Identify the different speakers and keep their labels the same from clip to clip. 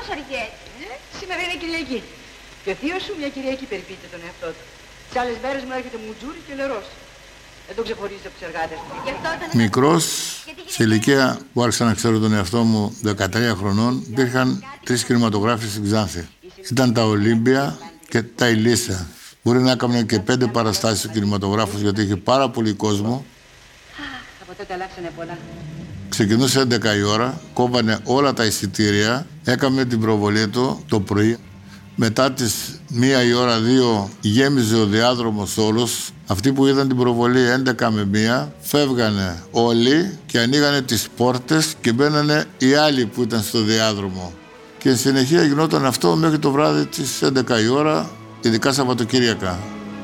Speaker 1: μας αργές.
Speaker 2: Σήμερα είναι Κυριακή. Και ο θείος σου μια Κυριακή περιποιείται τον εαυτό του. Σε άλλες μέρες μου έρχεται μουτζούρι και λερός. Δεν τον ξεχωρίζει από τους εργάτες του.
Speaker 3: Μικρός, σε ηλικία που άρχισα να ξέρω τον εαυτό μου 13 χρονών, υπήρχαν 3 κινηματογράφοι στην Ξάνθη. Ήταν τα Ολύμπια και τα Ηλίσια. Μπορεί να έκαναν και 5 παραστάσεις ο κινηματογράφος, γιατί είχε πάρα πολύ κόσμο.
Speaker 2: Από τότε αλλάξανε πολλά.
Speaker 3: Ξεκινούσε 11 η ώρα, κόβανε όλα τα εισιτήρια, έκαμε την προβολή του το πρωί. Μετά τις 1 η ώρα, 2, γέμιζε ο διάδρομος όλος. Αυτοί που είδαν την προβολή 11 με 1, φεύγανε όλοι και ανοίγανε τις πόρτες και μπαίνανε οι άλλοι που ήταν στο διάδρομο. Και εν συνεχεία γινόταν αυτό μέχρι το βράδυ της 11 η ώρα, ειδικά Σαββατοκύριακα.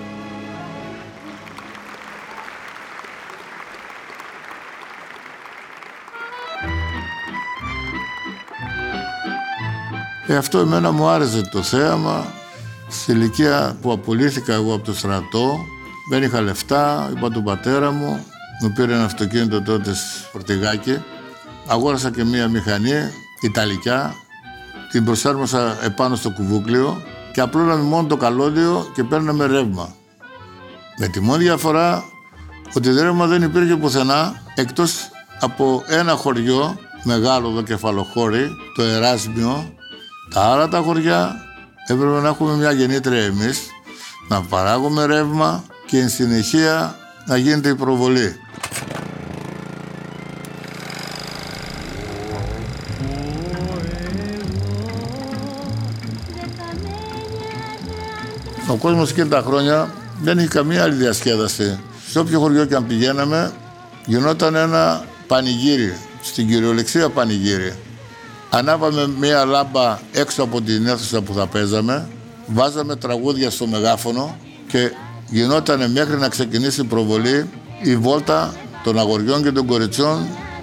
Speaker 3: Αυτό εμένα μου άρεσε το θέαμα. Στη ηλικία που απολύθηκα εγώ από το στρατό, δεν είχα λεφτά, είπα του πατέρα μου, μου πήρε ένα αυτοκίνητο τότε φορτηγάκι. Αγόρασα και μία μηχανή, ιταλικιά, την προσάρμοσα επάνω στο κουβούκλιο και απλώναμε μόνο το καλώδιο και παίρναμε ρεύμα. Με τη μόνη διαφορά ότι ρεύμα δεν υπήρχε πουθενά, εκτός από ένα χωριό, μεγάλο δοκεφαλοχώρι, το Εράσμιο. Τα άλλα τα χωριά έπρεπε να έχουμε μια γεννήτρια εμείς, να παράγουμε ρεύμα και εν συνεχεία να γίνεται η προβολή. Ο κόσμος εκείνη τα χρόνια δεν είχε καμία άλλη διασκέδαση. Σε όποιο χωριό και αν πηγαίναμε, γινόταν ένα πανηγύρι, στην κυριολεξία πανηγύρι. Ανάβαμε μία λάμπα έξω από την αίθουσα που θα παίζαμε, βάζαμε τραγούδια στο μεγάφωνο και γινότανε μέχρι να ξεκινήσει η προβολή η βόλτα των αγοριών και των κοριτσιών.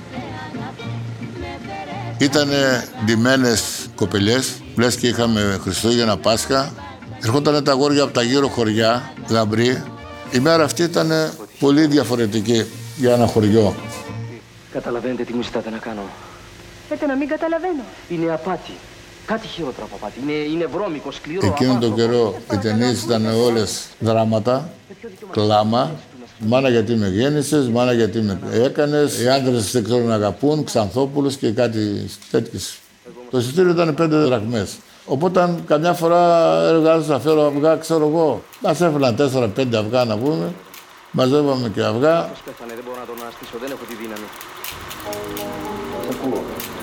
Speaker 3: Ήτανε ντυμένες κοπελιές, λες και είχαμε Χριστούγεννα, Πάσχα. Ερχότανε τα αγόρια από τα γύρω χωριά, λαμπροί. Η μέρα αυτή ήταν πολύ διαφορετική για ένα χωριό.
Speaker 4: Καταλαβαίνετε τι μου ζητάτε να κάνω?
Speaker 2: Λέτε να μην καταλαβαίνω.
Speaker 4: Είναι απάτη. Κάτι χειρότερο από απάτη. Είναι βρώμικο, σκληρό.
Speaker 3: Εκείνο τον καιρό οι ταινίες ήταν όλες δράματα, κλάμα. Μάνα γιατί με γέννησες, μάνα γιατί με έκανες. Οι άντρες δεν ξέρουν να αγαπούν, Ξανθόπουλος και κάτι τέτοιες. Το εισιτήριο ήταν 5 δραχμές. Οπότε καμιά φορά εργάζεσαι να φέρω αυγά, ξέρω εγώ. Μας έφεραν 4-5 αυγά να πούμε. Μαζεύαμε και αυγά.
Speaker 4: Δεν μπορώ να τον αναστήσω, δεν έχω τη δύναμη. Σ' ακούω.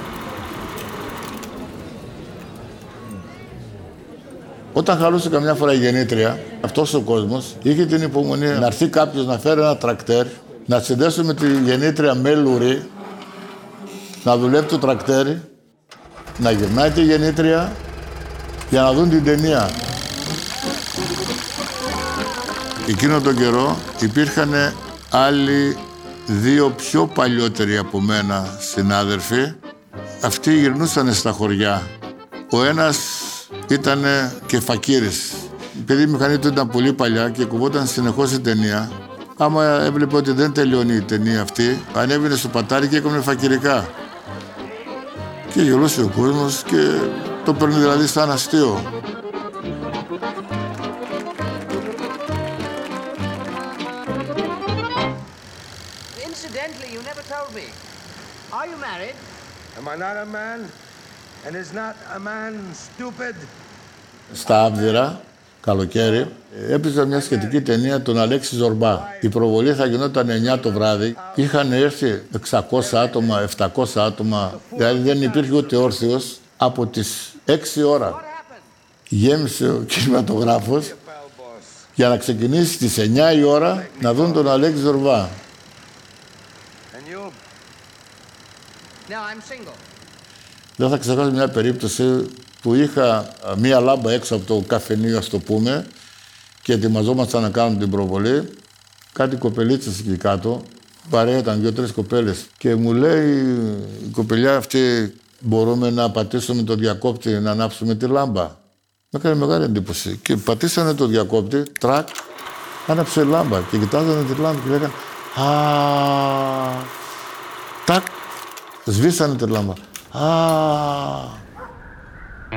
Speaker 3: Όταν χαλούσε καμιά φορά η γεννήτρια, αυτός ο κόσμος είχε την υπομονή να έρθει κάποιος να φέρει ένα τρακτέρ, να συνδέσουμε τη γεννήτρια με λουρί, να δουλεύει το τρακτέρ, να γυρνάει τη γεννήτρια για να δουν την ταινία. Εκείνο τον καιρό υπήρχαν άλλοι 2 πιο παλιότεροι από μένα συνάδελφοι. Αυτοί γυρνούσαν στα χωριά. Ο ένας ήταν και φακύρης. Επειδή η μηχανή του ήταν πολύ παλιά και κουβόταν συνεχώς η ταινία, άμα έβλεπε ότι δεν τελειώνει η ταινία αυτή, ανέβαινε στο πατάρι και έκανε φακυρικά. Και γελούσε ο κόσμος και το παίρνει δηλαδή σαν αστείο.
Speaker 5: Incidentally, you never told me. Are you married?
Speaker 6: Am I not a man? And is not a man stupid?
Speaker 3: Στα Άβδυρα, καλοκαίρι, έπαιζε μια σχετική ταινία τον Αλέξη Ζορμπά. Η προβολή θα γινόταν 9 το βράδυ. Είχαν έρθει 600 άτομα, 700 άτομα. Δηλαδή δεν υπήρχε ούτε όρθιος. Από τις 6 ώρα γέμισε ο κινηματογράφος για να ξεκινήσει στις 9 η ώρα να δουν τον Αλέξη Ζορμπά.
Speaker 5: No, I'm single.
Speaker 3: Δεν θα ξεχάσω μια περίπτωση που είχα μία λάμπα έξω από το καφενείο, ας το πούμε, και ετοιμαζόμασταν να κάνουμε την προβολή. Κάτι κοπελίτσες εκεί κάτω, παρέα ήταν 2-3 κοπέλες. Και μου λέει η κοπελιά αυτή, μπορούμε να πατήσουμε το διακόπτη να ανάψουμε τη λάμπα. Με έκανε μεγάλη εντύπωση. Και πατήσανε το διακόπτη, τρακ, άναψε η λάμπα. Και κοιτάζανε τη λάμπα και λέγανε τακ, σβήσανε τη λάμπα.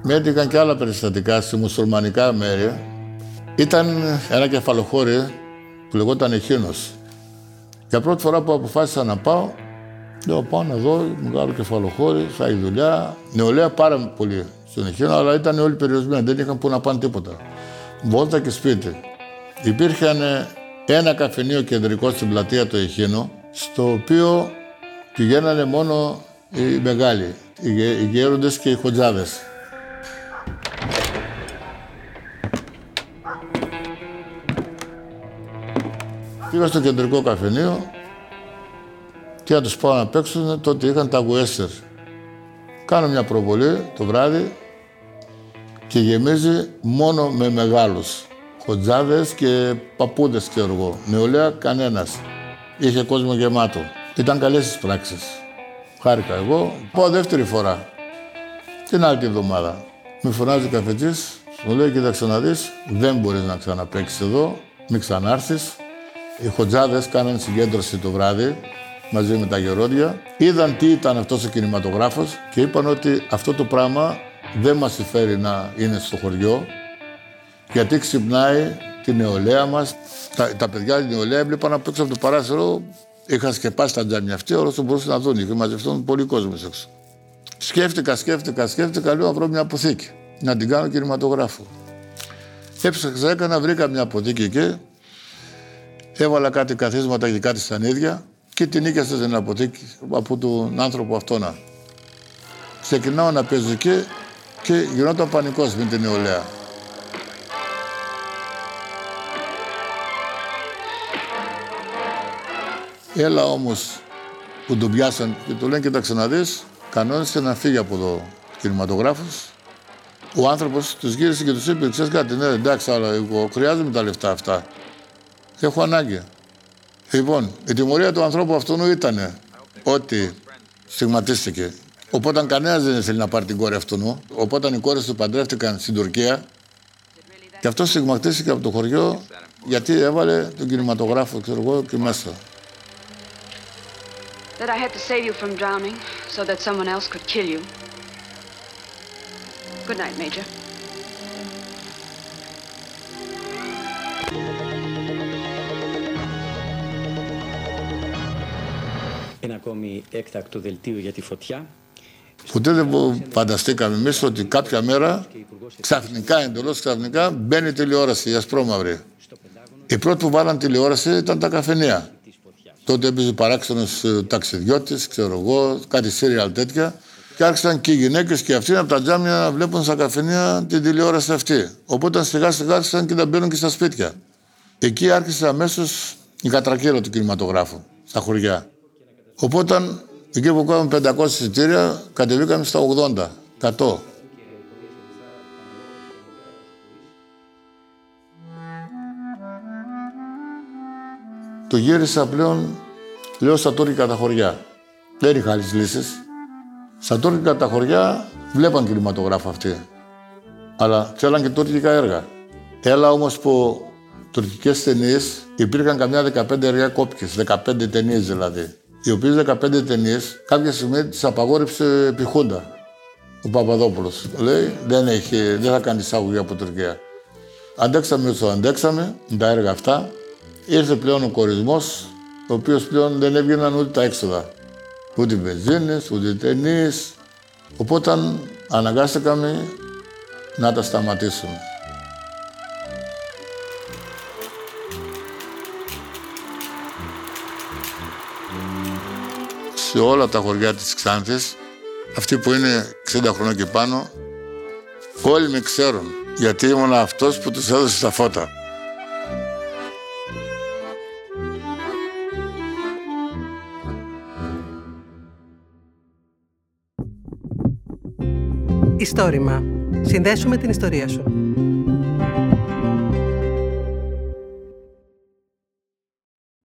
Speaker 3: Με έτυχαν και άλλα περιστατικά σε μουσουλμανικά μέρη. Ήταν ένα κεφαλοχώρι που λεγόταν Εχίνος. Για πρώτη φορά που αποφάσισα να πάω, λέω πάω να δω, μεγάλο κεφαλοχώρι, θα έχει δουλειά. Νεολαία πάρα πολύ στον Εχίνο, αλλά ήταν όλοι περιορισμένοι, δεν είχαν που να πάνε τίποτα. Βόλτα και σπίτι. Υπήρχε ένα καφενείο κεντρικό στην πλατεία του Εχίνου, στο οποίο πηγαίνανε μόνο οι μεγάλοι, οι γέροντες και οι χοντζάδες. Πήγα στο κεντρικό καφενείο και να τους πάω να παίξουν, τότε είχαν τα γουέστερ. Κάνω μια προβολή το βράδυ και γεμίζει μόνο με μεγάλους. Χοντζάδες και παππούδες, ξέρω εγώ. Νεολαία κανένας. Είχε κόσμο γεμάτο. Ήταν καλές τις πράξεις. Χάρηκα εγώ. Πάω δεύτερη φορά. Την άλλη τη εβδομάδα. Με φωνάζει ο καφετής, μου λέει: κοίταξε να δεις, δεν μπορείς να ξαναπαίξεις εδώ, μην ξανάρθεις. Οι χοντζάδες κάνανε συγκέντρωση το βράδυ μαζί με τα γερόντια. Είδαν τι ήταν αυτός ο κινηματογράφος και είπαν ότι αυτό το πράγμα δεν μας συμφέρει να είναι στο χωριό, γιατί ξυπνάει τη νεολαία μας. Τα παιδιά τη νεολαία έβλεπαν απ' έξω από το παράθυρο, είχαν σκεπάσει τα τζάμια αυτή, όσο μπορούσαν να δουν. Είχε μαζευτούν πολλοί κόσμος έξω. Σκέφτηκα, λέω να βρω μια αποθήκη, να την κάνω κινηματογράφο. Έψαξα, έκανα, βρήκα μια αποθήκη εκεί, έβαλα κάτι καθίσματα και κάτι στανίδια και την νίκιασα στην αποθήκη από τον άνθρωπο αυτόνα. Ξεκινάω να παίζω εκεί και γινόταν πανικός με την νεολαία. Έλα όμως που τον πιάσαν και του λένε: κοίταξε να δεις, κανόνισε να φύγει από εδώ κινηματογράφος. Ο άνθρωπος τους γύρισε και τους είπε: ξέρεις κάτι, ναι, εντάξει, αλλά εγώ χρειάζομαι τα λεφτά αυτά. Έχω ανάγκη. Λοιπόν, η τιμωρία του ανθρώπου αυτού ήταν ότι στιγματίστηκε. Οπότε κανένας δεν ήθελε να πάρει την κόρη αυτού. Οπότε οι κόρες του παντρεύτηκαν στην Τουρκία και αυτό στιγματίστηκε από το χωριό γιατί έβαλε τον κινηματογράφο, ξέρω εγώ, και μέσα.
Speaker 1: That I had to save you from drowning so that someone else could kill you. Good night, Major.
Speaker 7: Ένα ακόμη έκτακτο δελτίο για τη φωτιά.
Speaker 3: Ποτέ δεν φανταστήκαμε εμείς ότι κάποια μέρα, ξαφνικά, εντελώς ξαφνικά, μπαίνει η τηλεόραση, η ασπρόμαυρη. Οι πρώτοι που βάλαν τηλεόραση ήταν τα καφενεία. Τότε έπαιζε παράξενος ταξιδιώτης, ξέρω εγώ, κάτι σύριαλ τέτοια. Και άρχισαν και οι γυναίκες και αυτοί από τα τζάμια να βλέπουν στα καφενεία την τηλεόραση αυτή. Οπότε σιγά σιγά άρχισαν και να μπαίνουν και στα σπίτια. Εκεί άρχισε αμέσως η κατρακύρα του κινηματογράφου, στα χωριά. Οπότε εκεί που κάναμε 500 εισιτήρια, κατεβήκαμε στα 80, 100. Το γύρισα πλέον, λέω, στα τουρκικά τα χωριά. Δεν είχα άλλες λύσεις. Στα τουρκικά τα χωριά βλέπαν κινηματογράφο αυτοί. Αλλά θέλαν και τουρκικά έργα. Έλα όμως που τουρκικές ταινίες υπήρχαν καμιά 15 έργα κόπικες, 15 ταινίες δηλαδή. Οι οποίες 15 ταινίες κάποια στιγμή τις απαγόρεψε επί Χούντα ο Παπαδόπουλος. Λέει δεν θα κάνει εισαγωγή από Τουρκία. Αντέξαμε όσο αντέξαμε τα έργα αυτά. Ήρθε πλέον ο κορισμός, ο οποίος πλέον δεν έβγαιναν ούτε τα έξοδα. Ούτε βενζίνες, ούτε ταινίες. Οπότε αναγκάστηκαμε να τα σταματήσουμε. Σε όλα τα χωριά της Ξάνθης, αυτοί που είναι 60 χρονών και πάνω, όλοι με ξέρουν, γιατί ήμουν αυτός που τους έδωσε τα φώτα.
Speaker 8: Ιστόρημα. Συνδέσουμε την ιστορία σου.